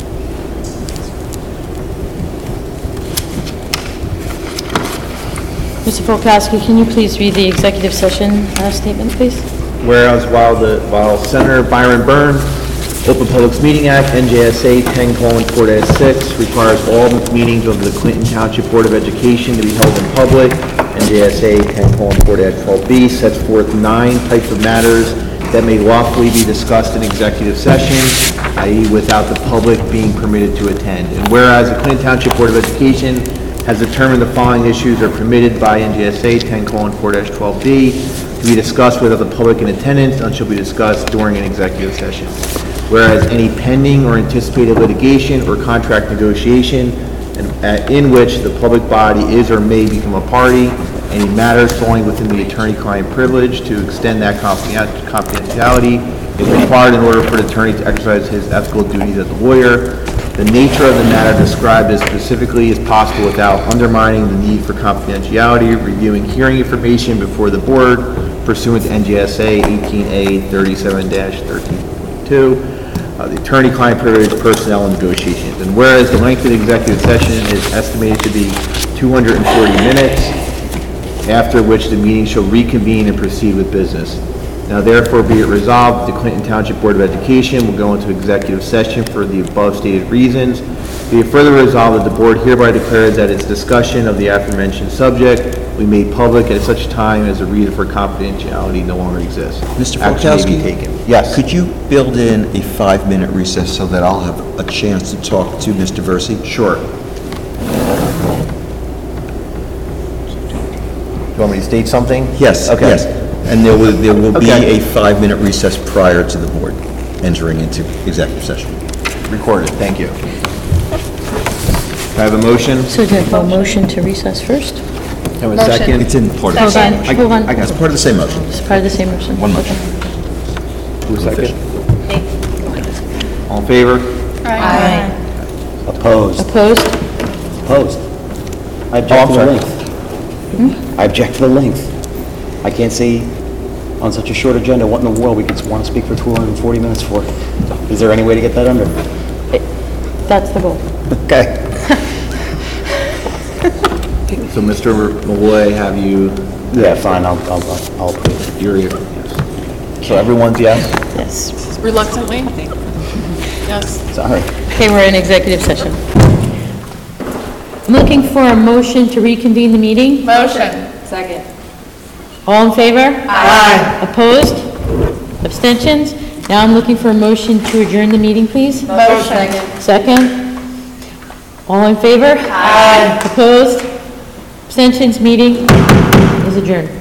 Mr. Polkowski, can you please read the executive session statement, please? Whereas while Senator Byron Byrne, Open Public Meeting Act, NJSA 10:4-6 requires all meetings of the Clinton Township Board of Education to be held in public, NJSA 10:4-12B sets forth 9 types of matters that may lawfully be discussed in executive session, i.e. without the public being permitted to attend. And whereas the Clinton Township Board of Education has determined the following issues are permitted by NJSA 10:4-12B to be discussed without the public in attendance and shall be discussed during an executive session. Whereas any pending or anticipated litigation or contract negotiation in which the public body is or may become a party, any matters falling within the attorney-client privilege to extend that confidentiality is required in order for the attorney to exercise his ethical duties as a lawyer. The nature of the matter described as specifically as possible without undermining the need for confidentiality, reviewing hearing information before the board pursuant to NJSA 18A 37-13.2, the attorney-client privilege, personnel, and negotiations. And whereas the length of the executive session is estimated to be 240 minutes, after which the meeting shall reconvene and proceed with business. Now therefore be it resolved, the Clinton Township Board of Education will go into executive session for the above stated reasons. Be it further resolved that the board hereby declares that its discussion of the aforementioned subject will be made public at such time as the reason for confidentiality no longer exists. Mr. Action may be Polkowski? taken. Yes. Could you build in a 5-minute recess so that I'll have a chance to talk to Mr. Versi? Sure. You want me to state something? Yes, Okay. yes. And there will be Okay. a 5-minute recess prior to the board entering into executive session. Recorded, thank you. I have a motion? So do I have a motion to recess first? Have a second? It's in part of the Hold same. on, hold on. It's part of the same motion. It's part of the same motion. One motion. Who's second? All in favor? Aye. Opposed. Opposed? Opposed. I Oh, object I'm to the sorry. length. I object to the length. I can't see on such a short agenda what in the world we could want to speak for 240 minutes for. Is there any way to get that under? That's the goal. Okay. So Mr. Malloy, have you, Yeah, fine, I'll approve. yes. So everyone's yes? Yes. Reluctantly? Yes. Sorry. Okay, we're in executive session. I'm looking for a motion to reconvene the meeting. Motion. Second. All in favor? Aye. Opposed? Abstentions? Now I'm looking for a motion to adjourn the meeting, please. Motion. Second? All in favor? Aye. Opposed? Abstentions? Meeting is adjourned.